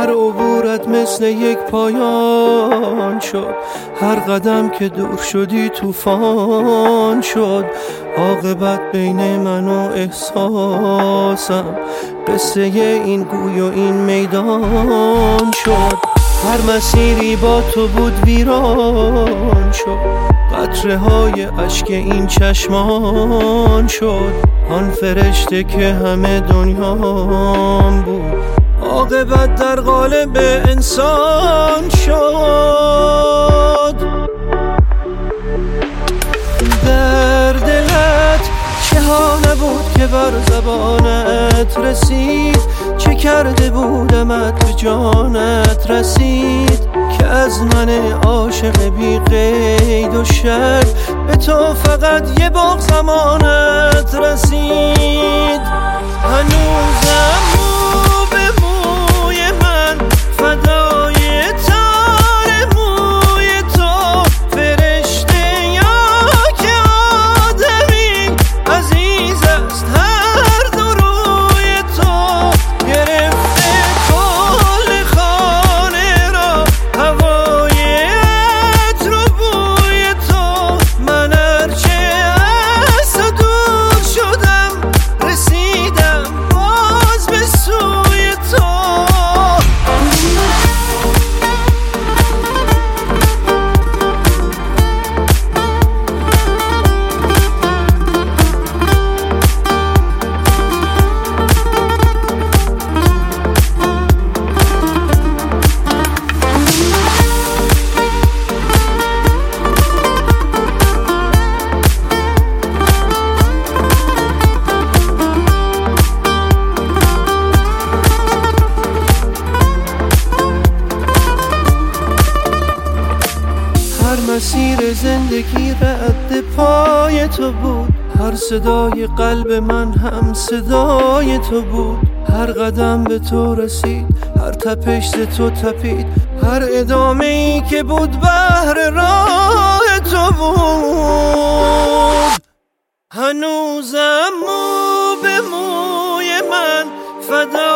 هر عبورت مثل یک پایان شد، هر قدم که دور شدی طوفان شد. عاقبت بین من و احساسم، قصه این گوی و این میدان شد. هر مسیری با تو بود ویران شد، قطره های اشک این چشمان شد. آن فرشته که همه دنیام بود، عاقبت در قالب انسان شد. در دلت چه ها نبود که بر زبانت رسید، چه کرده بودمت به جانت رسید، که از من عاشق بی قید و شرط به تو فقط یه باغ زمانت رسید. هنوزم مو به موی من فدای تار موی تو، فرشته یا که آدمی عزیز است هر دو روی تو. گرفته کل خانه را هوای عطر و بوی تو، من هرچه از تو دور شدم رسیدم باز به سوی تو. هر مسیر زندگی رد پای تو بود، هر صدای قلب من هم صدای تو بود. هر قدم به تو رسید، هر تپش ز تو تپید، هر ادامه ای که بود بهر راه تو بود. هنوزم مو به موی من فدا